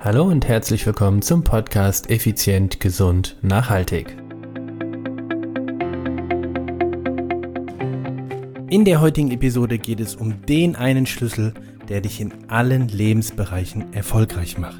Hallo und herzlich willkommen zum Podcast Effizient, Gesund, Nachhaltig. In der heutigen Episode geht es um den einen Schlüssel, der dich in allen Lebensbereichen erfolgreich macht.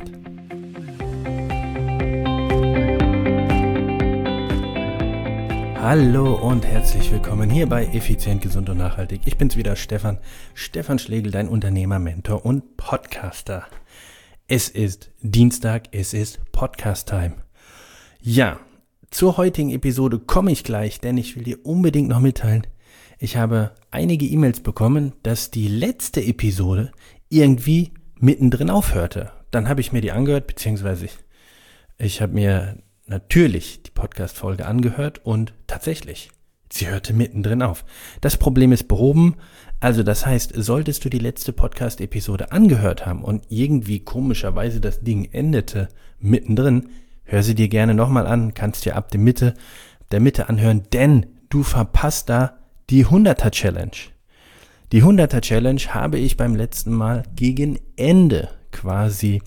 Hallo und herzlich willkommen hier bei Effizient, Gesund und Nachhaltig. Ich bin's wieder, Stefan Schlegel, dein Unternehmer, Mentor und Podcaster. Es ist Dienstag, es ist Podcast-Time. Ja, zur heutigen Episode komme ich gleich, denn ich will dir unbedingt noch mitteilen, ich habe einige E-Mails bekommen, dass die letzte Episode irgendwie mittendrin aufhörte. Dann habe ich mir die angehört, beziehungsweise ich habe mir natürlich die Podcast-Folge angehört und tatsächlich, sie hörte mittendrin auf. Das Problem ist behoben, also das heißt, solltest du die letzte Podcast-Episode angehört haben und irgendwie komischerweise das Ding endete mittendrin, hör sie dir gerne nochmal an, kannst dir ab der Mitte anhören, denn du verpasst da die 100er-Challenge. Die 100er-Challenge habe ich beim letzten Mal gegen Ende quasi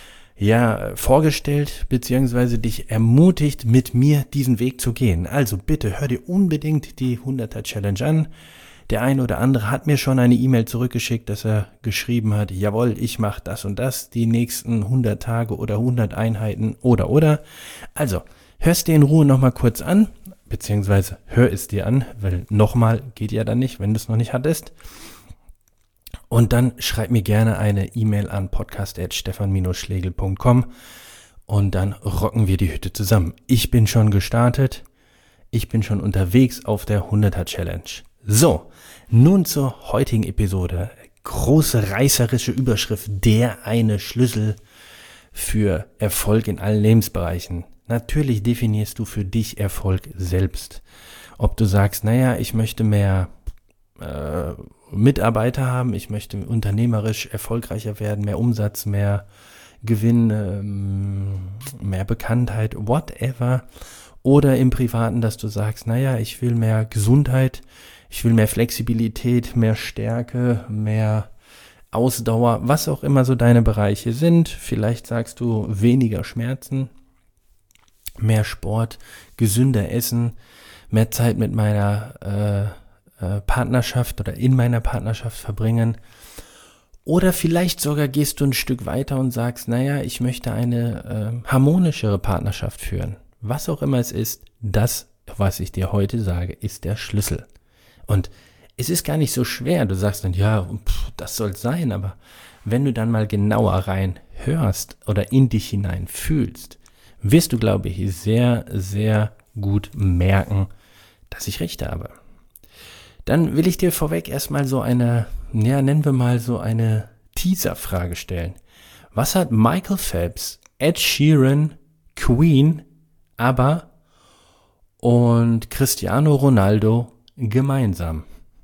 vorgestellt, beziehungsweise dich ermutigt, mit mir diesen Weg zu gehen. Also bitte hör dir unbedingt die 100er-Challenge an. Der eine oder andere hat mir schon eine E-Mail zurückgeschickt, dass er geschrieben hat, jawohl, ich mache das und das, die nächsten 100 Tage oder 100 Einheiten oder. Also, hörst dir in Ruhe nochmal kurz an, beziehungsweise hör es dir an, weil nochmal geht ja dann nicht, wenn du es noch nicht hattest. Und dann schreib mir gerne eine E-Mail an podcast@stefan-schlegel.com und dann rocken wir die Hütte zusammen. Ich bin schon gestartet, ich bin schon unterwegs auf der 100er-Challenge. So, nun zur heutigen Episode. Große reißerische Überschrift, der eine Schlüssel für Erfolg in allen Lebensbereichen. Natürlich definierst du für dich Erfolg selbst. Ob du sagst, ich möchte mehr Mitarbeiter haben, ich möchte unternehmerisch erfolgreicher werden, mehr Umsatz, mehr Gewinn, mehr Bekanntheit, whatever. Oder im Privaten, dass du sagst, ich will mehr Gesundheit, ich will mehr Flexibilität, mehr Stärke, mehr Ausdauer, was auch immer so deine Bereiche sind. Vielleicht sagst du weniger Schmerzen, mehr Sport, gesünder essen, mehr Zeit mit meiner Partnerschaft oder in meiner Partnerschaft verbringen. Oder vielleicht sogar gehst du ein Stück weiter und sagst, ich möchte eine harmonischere Partnerschaft führen. Was auch immer es ist, das, was ich dir heute sage, ist der Schlüssel. Und es ist gar nicht so schwer. Du sagst dann, das soll sein, aber wenn du dann mal genauer rein hörst oder in dich hinein fühlst, wirst du, glaube ich, sehr, sehr gut merken, dass ich recht habe. Dann will ich dir vorweg erstmal so eine, nennen wir mal so eine Teaser-Frage stellen. Was hat Michael Phelps, Ed Sheeran, Queen, ABBA und Cristiano Ronaldo gemeinsam?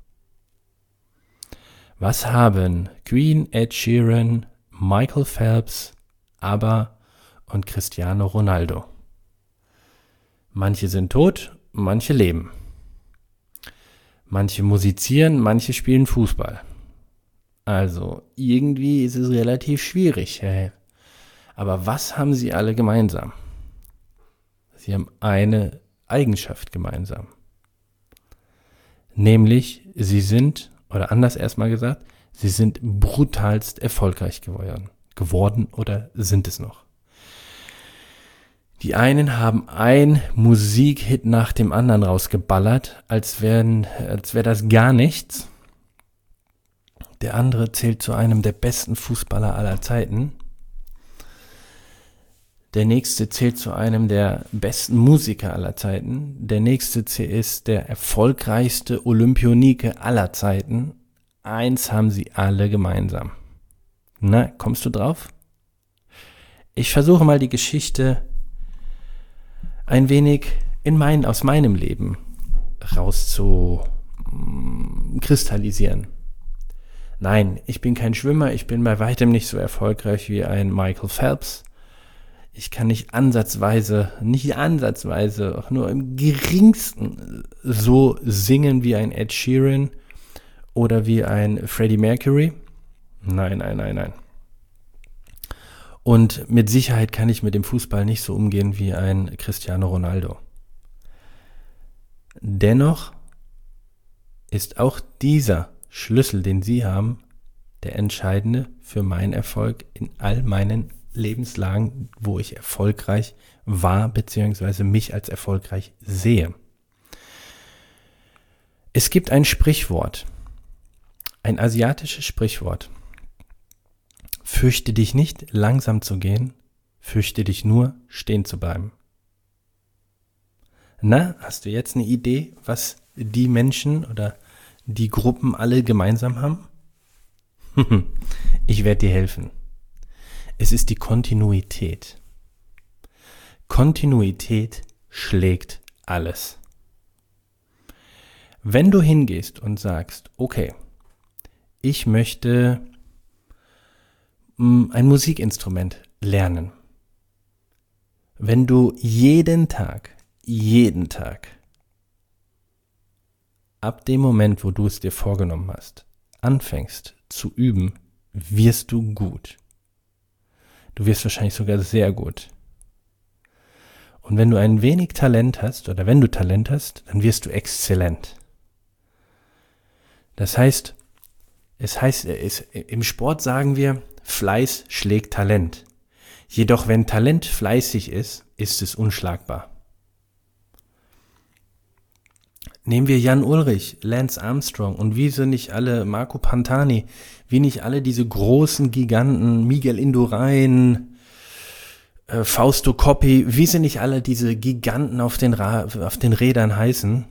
Was haben Queen, Ed Sheeran, Michael Phelps, ABBA und Cristiano Ronaldo? Manche sind tot, manche leben. Manche musizieren, manche spielen Fußball. Also irgendwie ist es relativ schwierig. Aber was haben sie alle gemeinsam? Sie haben eine Eigenschaft gemeinsam. Nämlich, sie sind brutalst erfolgreich geworden oder sind es noch. Die einen haben ein Musikhit nach dem anderen rausgeballert, als wäre das gar nichts. Der andere zählt zu einem der besten Fußballer aller Zeiten. Der nächste zählt zu einem der besten Musiker aller Zeiten. Der nächste ist der erfolgreichste Olympionike aller Zeiten. Eins haben sie alle gemeinsam. Na, kommst du drauf? Ich versuche mal die Geschichte ein wenig aus meinem Leben rauszukristallisieren. Nein, ich bin kein Schwimmer, ich bin bei weitem nicht so erfolgreich wie ein Michael Phelps. Ich kann nicht ansatzweise, auch nur im geringsten so singen wie ein Ed Sheeran oder wie ein Freddie Mercury. Nein. Und mit Sicherheit kann ich mit dem Fußball nicht so umgehen wie ein Cristiano Ronaldo. Dennoch ist auch dieser Schlüssel, den Sie haben, der entscheidende für meinen Erfolg in all meinen Lebenslagen, wo ich erfolgreich war bzw. mich als erfolgreich sehe. Es gibt ein Sprichwort, ein asiatisches Sprichwort. Fürchte dich nicht, langsam zu gehen, fürchte dich nur, stehen zu bleiben. Na, hast du jetzt eine Idee, was die Menschen oder die Gruppen alle gemeinsam haben? Ich werde dir helfen. Es ist die Kontinuität. Kontinuität schlägt alles. Wenn du hingehst und sagst, okay, ich möchte ein Musikinstrument lernen. Wenn du jeden Tag, ab dem Moment, wo du es dir vorgenommen hast, anfängst zu üben, wirst du gut. Du wirst wahrscheinlich sogar sehr gut. Und wenn du ein wenig Talent hast, oder wenn du Talent hast, dann wirst du exzellent. Das heißt, im Sport sagen wir, Fleiß schlägt Talent. Jedoch wenn Talent fleißig ist, ist es unschlagbar. Nehmen wir Jan Ullrich, Lance Armstrong und wie sie nicht alle, Marco Pantani, wie nicht alle diese großen Giganten, Miguel Indurain, Fausto Coppi, wie sie nicht alle diese Giganten auf den Rädern hießen,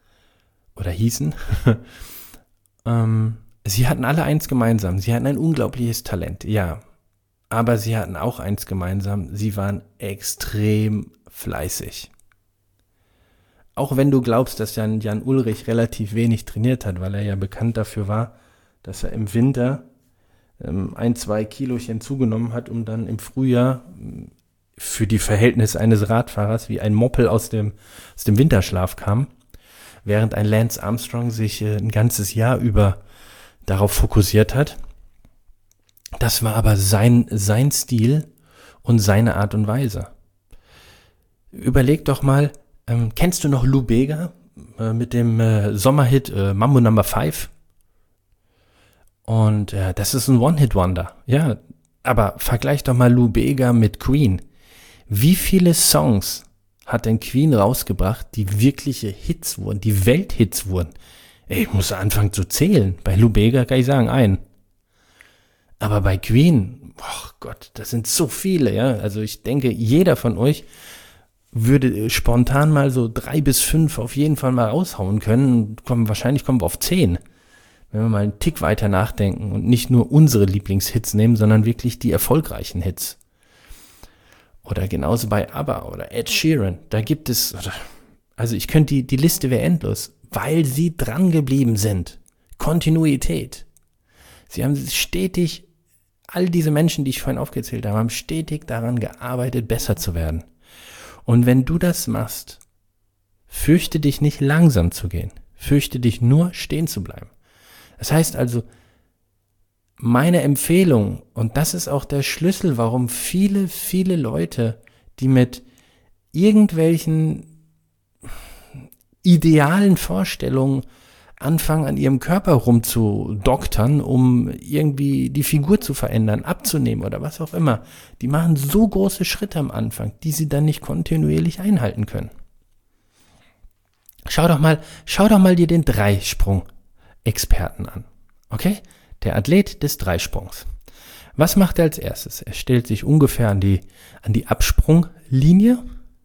sie hatten alle eins gemeinsam, sie hatten ein unglaubliches Talent, ja, aber sie hatten auch eins gemeinsam, sie waren extrem fleißig. Auch wenn du glaubst, dass Jan Ullrich relativ wenig trainiert hat, weil er ja bekannt dafür war, dass er im Winter 1-2 Kilochen zugenommen hat, um dann im Frühjahr für die Verhältnisse eines Radfahrers wie ein Moppel aus dem Winterschlaf kam, während ein Lance Armstrong sich ein ganzes Jahr über darauf fokussiert hat. Das war aber sein Stil und seine Art und Weise. Überleg doch mal, kennst du noch Lou Bega mit dem Sommerhit Mambo No. 5? Und das ist ein One-Hit-Wonder. Ja, aber vergleich doch mal Lou Bega mit Queen. Wie viele Songs hat denn Queen rausgebracht, die wirkliche Hits wurden, die Welthits wurden? Ich muss anfangen zu zählen. Bei Lou Bega kann ich sagen, einen. Aber bei Queen, oh Gott, das sind so viele, ja. Also ich denke, jeder von euch würde spontan mal so 3 bis 5 auf jeden Fall mal raushauen können. Wahrscheinlich kommen wir auf 10. Wenn wir mal einen Tick weiter nachdenken und nicht nur unsere Lieblingshits nehmen, sondern wirklich die erfolgreichen Hits. Oder genauso bei ABBA oder Ed Sheeran. Da gibt es, also ich könnte, die Liste wäre endlos, weil sie dran geblieben sind. Kontinuität. Sie haben stetig, all diese Menschen, die ich vorhin aufgezählt habe, haben stetig daran gearbeitet, besser zu werden. Und wenn du das machst, fürchte dich nicht langsam zu gehen, fürchte dich nur stehen zu bleiben. Das heißt also, meine Empfehlung, und das ist auch der Schlüssel, warum viele, viele Leute, die mit irgendwelchen idealen Vorstellungen anfangen, an ihrem Körper rumzudoktern, um irgendwie die Figur zu verändern, abzunehmen oder was auch immer. Die machen so große Schritte am Anfang, die sie dann nicht kontinuierlich einhalten können. Schau doch mal dir den Dreisprung-Experten an. Okay? Der Athlet des Dreisprungs. Was macht er als erstes? Er stellt sich ungefähr an die Absprunglinie.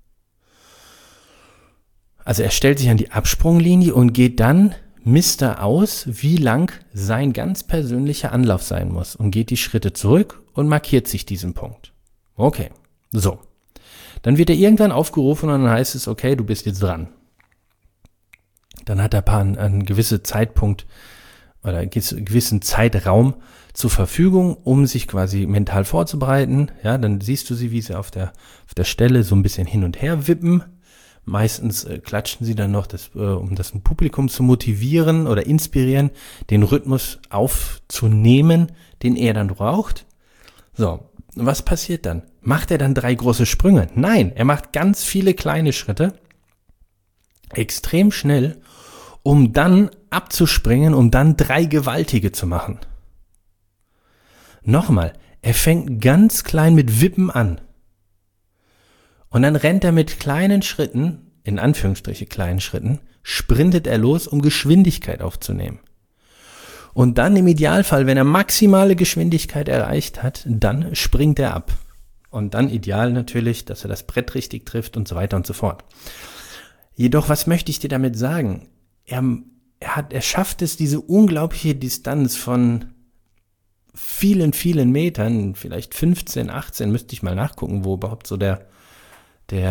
Also er stellt sich an die Absprunglinie und misst er aus, wie lang sein ganz persönlicher Anlauf sein muss und geht die Schritte zurück und markiert sich diesen Punkt. Okay, so. Dann wird er irgendwann aufgerufen und dann heißt es, okay, du bist jetzt dran. Dann hat er einen gewissen Zeitpunkt oder einen gewissen Zeitraum zur Verfügung, um sich quasi mental vorzubereiten. Ja, dann siehst du sie, wie sie auf der Stelle so ein bisschen hin und her wippen. Meistens klatschen sie dann noch, um das Publikum zu motivieren oder inspirieren, den Rhythmus aufzunehmen, den er dann braucht. So, Und was passiert dann? Macht er dann 3 große Sprünge? Nein, er macht ganz viele kleine Schritte, extrem schnell, um dann abzuspringen, um dann 3 gewaltige zu machen. Nochmal, er fängt ganz klein mit Wippen an. Und dann rennt er mit kleinen Schritten, in Anführungsstriche kleinen Schritten, sprintet er los, um Geschwindigkeit aufzunehmen. Und dann im Idealfall, wenn er maximale Geschwindigkeit erreicht hat, dann springt er ab. Und dann ideal natürlich, dass er das Brett richtig trifft und so weiter und so fort. Jedoch, was möchte ich dir damit sagen? Er schafft es, diese unglaubliche Distanz von vielen, vielen Metern, vielleicht 15, 18, müsste ich mal nachgucken, wo überhaupt so die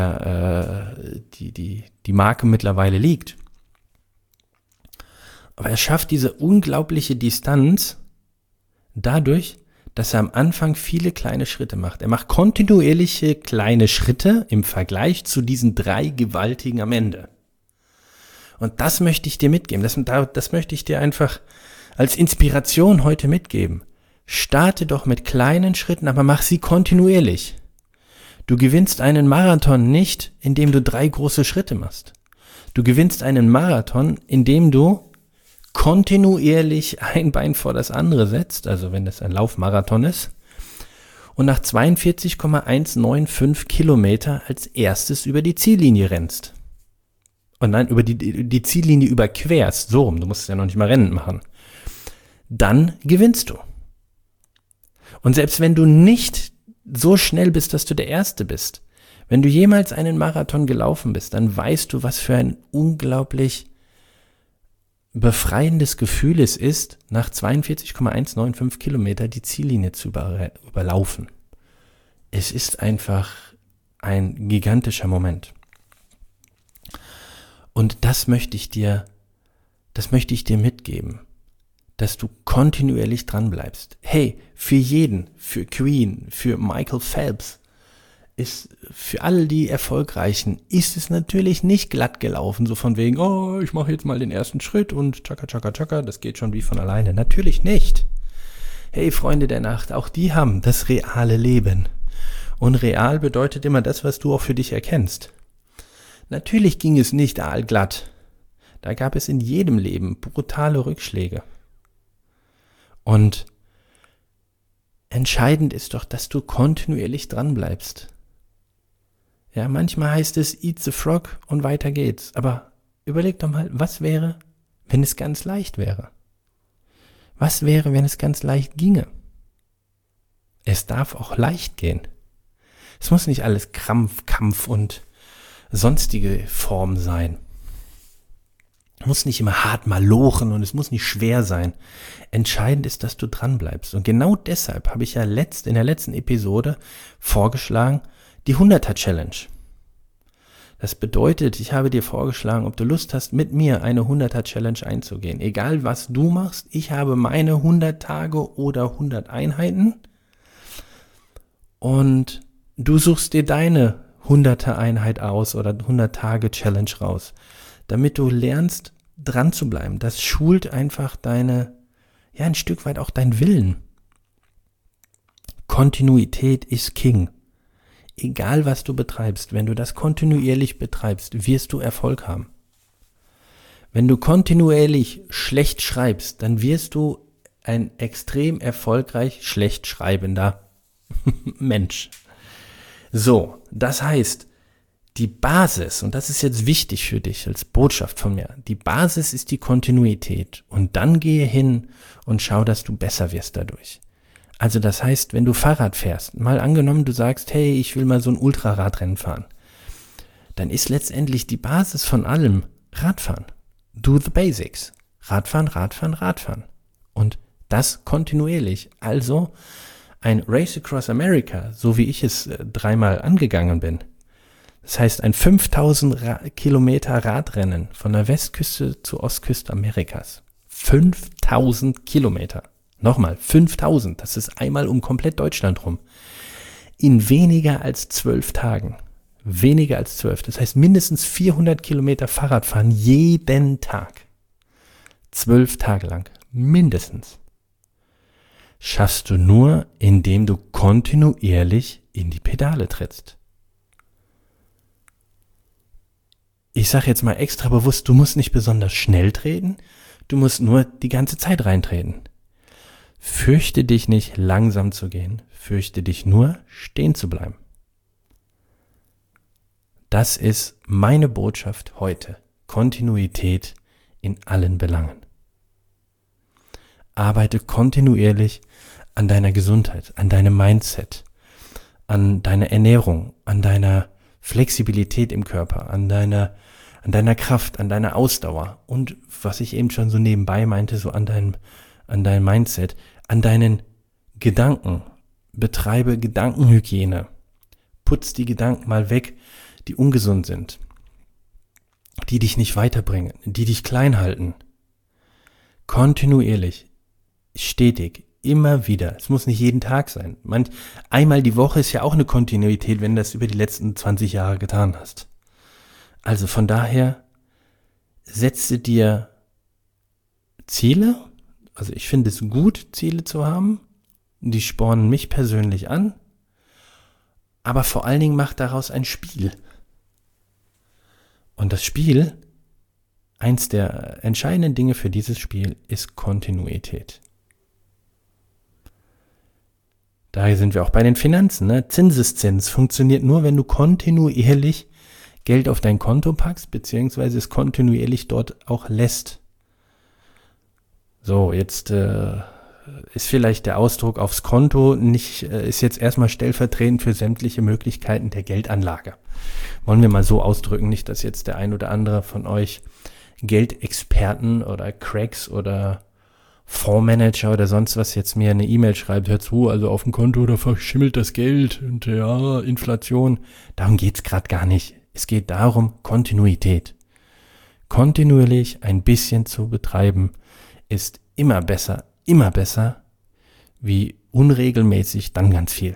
Marke mittlerweile liegt. Aber er schafft diese unglaubliche Distanz dadurch, dass er am Anfang viele kleine Schritte macht. Er macht kontinuierliche kleine Schritte im Vergleich zu diesen 3 gewaltigen am Ende. Und das möchte ich dir mitgeben. Das möchte ich dir einfach als Inspiration heute mitgeben. Starte doch mit kleinen Schritten, aber mach sie kontinuierlich. Du gewinnst einen Marathon nicht, indem du 3 große Schritte machst. Du gewinnst einen Marathon, indem du kontinuierlich ein Bein vor das andere setzt, also wenn das ein Laufmarathon ist, und nach 42,195 Kilometer als erstes über die Ziellinie rennst. Und dann über die Ziellinie überquerst, so rum, du musst ja noch nicht mal Rennen machen. Dann gewinnst du. Und selbst wenn du nicht so schnell bist, dass du der Erste bist, wenn du jemals einen Marathon gelaufen bist, dann weißt du, was für ein unglaublich befreiendes Gefühl es ist, nach 42,195 Kilometer die Ziellinie zu überlaufen. Es ist einfach ein gigantischer Moment. Und das möchte ich dir mitgeben, dass du kontinuierlich dran bleibst. Hey, für jeden, für Queen, für Michael Phelps, für all die Erfolgreichen ist es natürlich nicht glatt gelaufen, so von wegen, oh, ich mache jetzt mal den ersten Schritt und tschakka, tschakka, tschakka, das geht schon wie von alleine. Natürlich nicht. Hey, Freunde der Nacht, auch die haben das reale Leben. Und real bedeutet immer das, was du auch für dich erkennst. Natürlich ging es nicht aalglatt. Da gab es in jedem Leben brutale Rückschläge. Und entscheidend ist doch, dass du kontinuierlich dran bleibst. Ja, manchmal heißt es eat the frog und weiter geht's. Aber überleg doch mal, was wäre, wenn es ganz leicht wäre? Was wäre, wenn es ganz leicht ginge? Es darf auch leicht gehen. Es muss nicht alles Krampf, Kampf und sonstige Form sein. Es muss nicht immer hart malochen und es muss nicht schwer sein. Entscheidend ist, dass du dran bleibst. Und genau deshalb habe ich ja in der letzten Episode vorgeschlagen, die 100er-Challenge. Das bedeutet, ich habe dir vorgeschlagen, ob du Lust hast, mit mir eine 100er-Challenge einzugehen. Egal, was du machst, ich habe meine 100 Tage oder 100 Einheiten und du suchst dir deine 100er-Einheit aus oder 100-Tage-Challenge raus, damit du lernst, dran zu bleiben. Das schult einfach ein Stück weit auch dein Willen. Kontinuität ist King. Egal, was du betreibst, wenn du das kontinuierlich betreibst, wirst du Erfolg haben. Wenn du kontinuierlich schlecht schreibst, dann wirst du ein extrem erfolgreich schlecht schreibender Mensch. So, das heißt, die Basis, und das ist jetzt wichtig für dich als Botschaft von mir, die Basis ist die Kontinuität. Und dann gehe hin und schau, dass du besser wirst dadurch. Also das heißt, wenn du Fahrrad fährst, mal angenommen, du sagst, hey, ich will mal so ein Ultraradrennen fahren, dann ist letztendlich die Basis von allem Radfahren. Do the basics. Radfahren, Radfahren, Radfahren. Und das kontinuierlich. Also ein Race Across America, so wie ich es 3-mal angegangen bin. Das heißt ein 5000 Kilometer Radrennen von der Westküste zur Ostküste Amerikas. 5000 Kilometer. Nochmal, 5000, das ist einmal um komplett Deutschland rum. In weniger als 12 Tagen. Weniger als 12. Das heißt mindestens 400 Kilometer Fahrradfahren jeden Tag. 12 Tage lang. Mindestens. schaffst du nur, indem du kontinuierlich in die Pedale trittst. Ich sage jetzt mal extra bewusst, du musst nicht besonders schnell treten, du musst nur die ganze Zeit reintreten. Fürchte dich nicht, langsam zu gehen, fürchte dich nur, stehen zu bleiben. Das ist meine Botschaft heute. Kontinuität in allen Belangen. Arbeite kontinuierlich an deiner Gesundheit, an deinem Mindset, an deiner Ernährung, an deiner Flexibilität im Körper, an deiner Kraft, an deiner Ausdauer und was ich eben schon so nebenbei meinte, so an deinem Mindset, an deinen Gedanken. Betreibe Gedankenhygiene. Putz die Gedanken mal weg, die ungesund sind, die dich nicht weiterbringen, die dich klein halten. Kontinuierlich, stetig, immer wieder. Es muss nicht jeden Tag sein. Einmal die Woche ist ja auch eine Kontinuität, wenn du das über die letzten 20 Jahre getan hast. Also von daher, setze dir Ziele. Also ich finde es gut, Ziele zu haben. Die spornen mich persönlich an. Aber vor allen Dingen mach daraus ein Spiel. Und das Spiel, eins der entscheidenden Dinge für dieses Spiel, ist Kontinuität. Daher sind wir auch bei den Finanzen. Ne? Zinseszins funktioniert nur, wenn du kontinuierlich Geld auf dein Konto packst, beziehungsweise es kontinuierlich dort auch lässt. So, jetzt ist vielleicht der Ausdruck aufs Konto nicht, ist jetzt erstmal stellvertretend für sämtliche Möglichkeiten der Geldanlage. Wollen wir mal so ausdrücken, nicht, dass jetzt der ein oder andere von euch Geldexperten oder Cracks oder Fondsmanager oder sonst was jetzt mir eine E-Mail schreibt, hör zu, also auf dem Konto, da verschimmelt das Geld und ja, Inflation. Darum geht's gerade gar nicht. Es geht darum, Kontinuität. Kontinuierlich ein bisschen zu betreiben, ist immer besser, wie unregelmäßig dann ganz viel.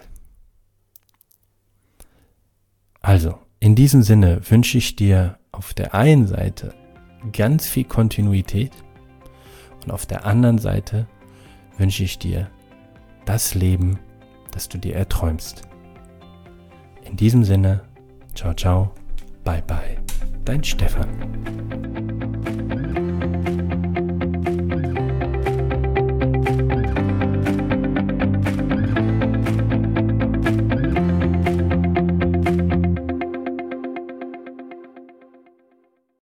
Also, in diesem Sinne wünsche ich dir auf der einen Seite ganz viel Kontinuität und auf der anderen Seite wünsche ich dir das Leben, das du dir erträumst. In diesem Sinne, ciao, ciao, bye, bye, dein Stefan.